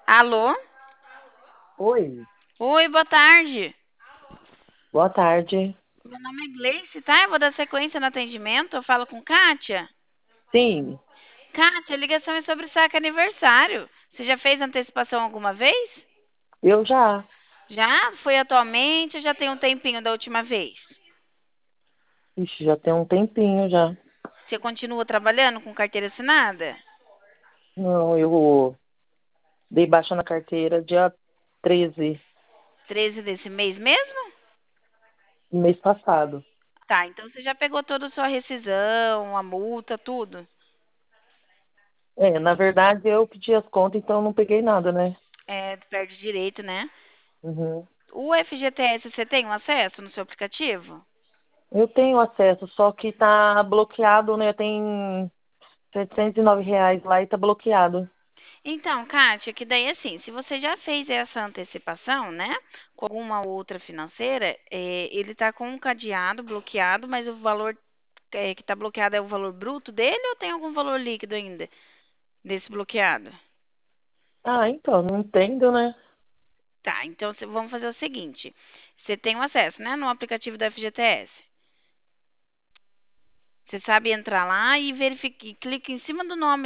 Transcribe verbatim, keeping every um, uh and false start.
Alô? Oi, Oi, boa tarde. boa tarde. Meu nome é Gleice, tá? Eu vou dar sequência no atendimento. Eu falo com Kátia. Sim, Kátia, a ligação é sobre saque aniversário. Você já fez antecipação alguma vez? eu já. Já? Foi atualmente ou já tem um tempinho da última vez? Ixi, já tem um tempinho já. Você continua trabalhando com carteira assinada? Não, eu dei baixa na carteira dia treze Treze desse mês mesmo? do mês passado. Tá, então você já pegou toda a sua rescisão, a multa, tudo? É, na verdade eu pedi as contas, então eu não peguei nada, né? É, perde direito, né? Uhum. O F G T S você tem um acesso no seu aplicativo? Eu tenho acesso, só que tá bloqueado, né? Tem setecentos e nove reais lá e tá bloqueado. Então, Kátia, que daí assim, se você já fez essa antecipação, né, com alguma outra financeira, eh, ele tá com um cadeado bloqueado, mas o valor eh, que tá bloqueado é o valor bruto dele ou tem algum valor líquido ainda desse bloqueado? Ah, então, não entendo, né? Tá, então cê- vamos fazer o seguinte: você tem um acesso, né, no aplicativo da F G T S. Você sabe entrar lá e verifique, clique em cima do nome